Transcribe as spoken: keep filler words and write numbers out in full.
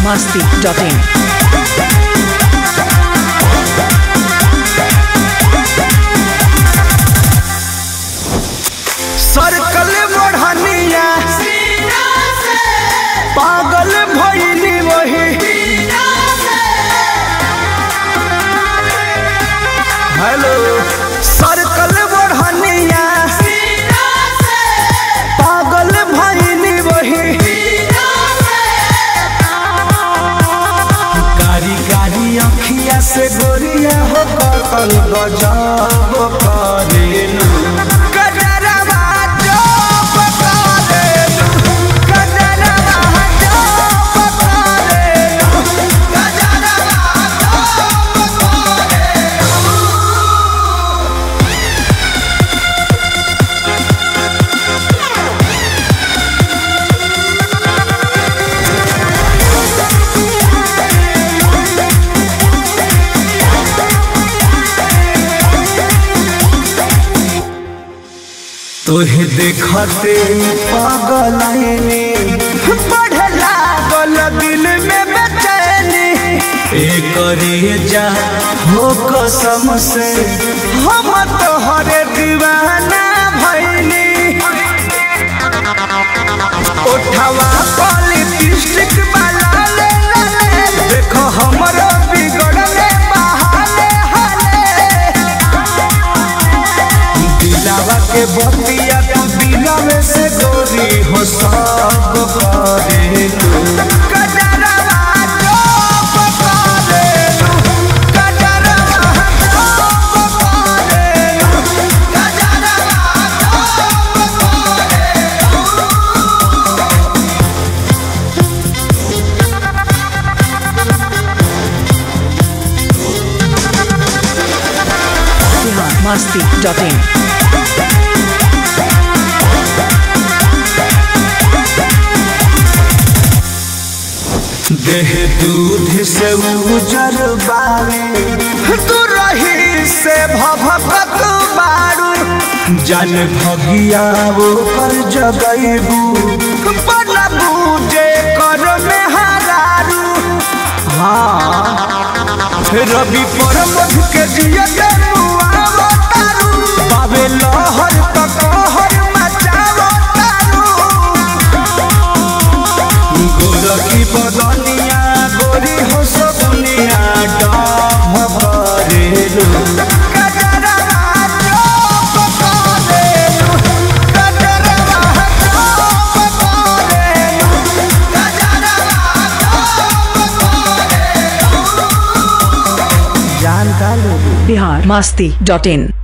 masti dot in. Circle बढ़निया पागल भइली वही हेलो सर्कल बढ़निया पागल भइली वही कारी कारी अखिया से गोरिया हो कतल गजब करेलू तोहे देखते पागल बढ़े लागल दिल में बेचैनी एकरे जा हो कसम से हम तोहरे दीवाना भइनी उठवा लिपस्टिक वाला ले ले देखो हमरो बिगड़ले बहाले हाले दिलावा के बतिया तू दिला में से गोरी हो सब करेलू कजरवा चौप करेलू कजरवा चौप करेलू कजरवा चौप kरेलू masti dot in. देह दूध से उजर बारे तू रही से भभकत बारू जन भगिया वो कर जगैबू बनबू जे कर में हरारू हाँ रवि पर मध के जिया के मुआवो तारू बाबे लहर तक कहर मचावो तारू गोरखी बदनिया गोरी हो सगुनिया डाम करेलू कजरवा चौप करेलू कजरवा चौप करेलू कजरवा चौप करेलू जान का लो बिहार masti dot in.